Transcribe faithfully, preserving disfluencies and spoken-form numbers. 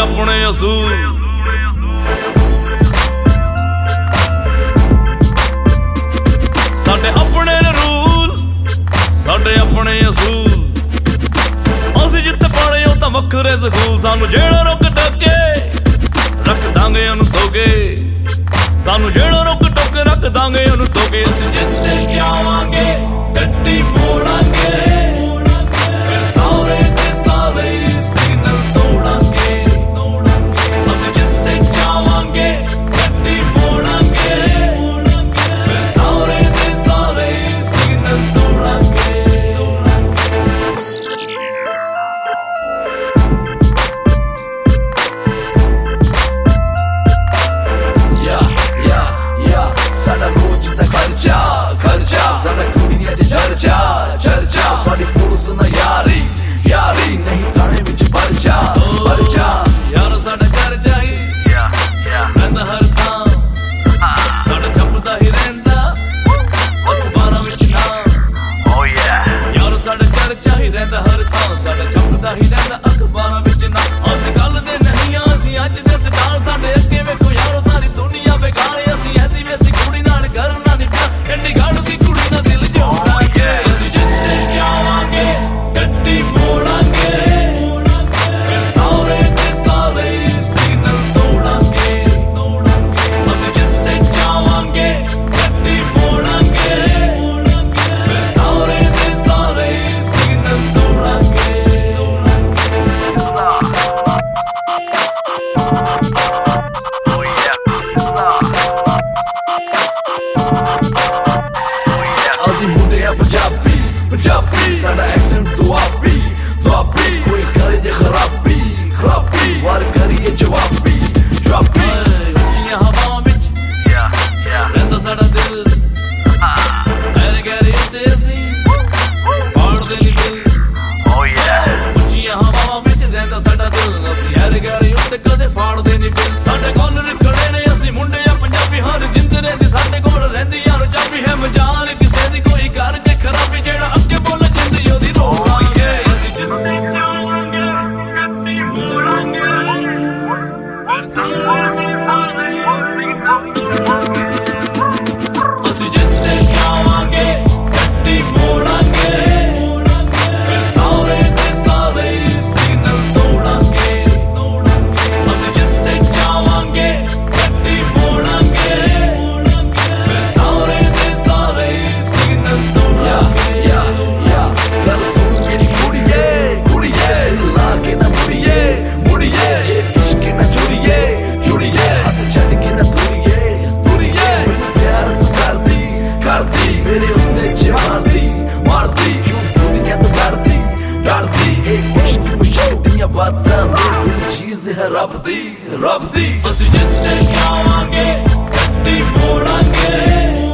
अपने असूल साडे अपने रूल साडे अपने असूल असीं जित्थे पढ़े हो तां वखरे स्कूल सानू जेड़ा रुक टके रख दांगे ओनू धोके सानू जेड़ा रुक टके रख दांगे ओनू धोके असीं जित्थे जावांगे गड्डी मोड़ांगे फिर सारे ते सारे सिग्नल तोड़ांगे असीं जित्थे जावांगे गड्डी मोड़ांगे फिर सारे ते सारे सिग्नल तोड़ांगे या या या साडा रोज दा खर्चा खर्चा साडा कुड़ियां च चर्चा चर्चा साडी पुलिस ना यारी यारी नहीं थाने विच परचा परचा यार साडा घर जाई या या रंदा हर थां साडा छपदा ही रहिंदा अखबारां विच नाम ओ या यार साडा घर चाही रहिंदा हर थां साडा छपदा ही रहिंदा अखबारां विच नाम असीं गल दे नहीं असीं अज दे सटाल साडे अगे वेखो यारो सारी दुनिया बेगार असीं ऐसी वैसी कुड़ी नाल घर ना नी प्यार एंडी गाड़ू दी कुड़ी ना दिल जोड़ांगे असीं जित्थे जावांगे गड्डी मोड़ांगे फिर सारे ते सारे सिग्नल तोड़ांगे असीं जित्थे जावांगे गड्डी मोड़ांगे फिर सारे ते सारे सिग्नल तोड़ांगे ਅਸੀਂ ਮੁੰਡੇ ਆ ਪੰਜਾਬੀ ਪੰਜਾਬੀ ਸਾਡਾ ਐਕਸੈਂਟ ਦੁਆਬੀ ਦੁਆਬੀ ਕੋਈ ਕਰੇ ਜੇ ਖਰਾਬੀ ਖਰਾਬੀ ਵਾਰ ਕਰੀਏ ਜਵਾਬੀ ਜਵਾਬੀ ਉੱਚੀਆਂ ਹਵਾਵਾਂ ਵਿੱਚ ਯਾ ਯਾ ਰਹਿੰਦਾ ਸਾਡਾ ਦਿਲ ਐਰੇ ਗੈਰੇ ਉੱਤੇ ਅਸੀਂ ਫਾੜਦੇ ਨੀ ਦਿਲ ਓ ਯਾ ਉੱਚੀਆਂ ਹਵਾਵਾਂ ਵਿੱਚ ਰਹਿੰਦਾ ਸਾਡਾ ਦਿਲ ਅਸੀਂ ਐਰੇ ਗੈਰੇ ਉੱਤੇ ਕਦੇ ਫਾੜਦੇ ਨੀ ਦਿਲ ਸਾਡੇ ਕੋਲ ਰਖੜੇ ਨੇ ਅਸੀਂ ਮੁੰਡੇ ਆ ਪੰਜਾਬੀ ਹਰ ਜਿੰਦਰੇ ਦੀ ਸਾਡੇ ਕੋਲ ਰਹਿੰਦੀ ਯਾਰ ਪੰਜਾਬੀ ਹੈ ਮਜਾਲ ਕਿਸੇ ਦੀ ਕੋਈ ਕਰਕੇ ਖਰਾਬੀ ਜਿਹੜਾ ਅੱਗੇ ਬੋਲ ਜਿੰਦੀ ਉਹਦੀ ਰੋਵਾਂਗੇ ਅਸੀਂ ਜਿੰਦੇ ਜਾਵਾਂਗੇ ਗੱਡੀ ਮੋੜਾਂਗੇ ਫਿਰ ਸਾਂਭਾਂਗੇ ਸਾਰੇ ਅਸੀਂ ਜਿੱਥੇ ਜਾਵਾਂਗੇ ਗੱਡੀ ਮੋੜਾਂਗੇ ਫਿਰ ਸਾਰੇ ਤੇ ਸਾਰੇ ਸਿਗਨਲ ਤੋੜਾਂਗੇ ਅਸੀਂ ਜਿੱਥੇ ਜਾਵਾਂਗੇ ਗੱਡੀ ਮੋੜਾਂਗੇ ਫਿਰ ਸਾਰੇ ਤੇ ਸਾਰੇ ਸਿਗਨਲ ਤੋੜਾਂਗੇ ਯਾ ਯਾ ਗੱਲ ਸੁਣ ਮੇਰੀ ਕੁੜੀਏ ਕੁੜੀਏ ਲਾ ਕੇ ਨਾ ਮੁੜੀਏ ਮੁੜੀਏ ਜੇ ਇਸ਼ਕ ਨਾ ਜੁੜੀਏ ਜੁੜੀਏ ਹੱਥ ਛੱਡ ਕੇ ਨਾ ਤੁਰੀਏ ਤੁਰੀਏ ਮੈਨੂੰ ਪਿਆਰ ਤੂੰ ਕਰਦੀ ਕਰਦੀ ਮੇਰੇ ਉੱਤੇ ਮਾਰਦੀ ਮਾਰਦੀ ਕਿਉਂ ਦੁਨੀਆ ਤੋਂ ਡਰਦੀ ਡਰਦੀ ਇਹ ਇਸ਼ਕ ਮੁਸ਼ਕ ਦੀਆਂ ਬਾਤਾਂ ਮੇਰੇ ਦਿਲ ਚੀਜ਼ ਹੈ ਰੱਬ ਦੀ ਰੱਬ ਦੀ ਅਸੀਂ ਜਿੱਥੇ ਜਾਵਾਂਗੇ ਗੱਡੀ ਮੋੜਾਂਗੇ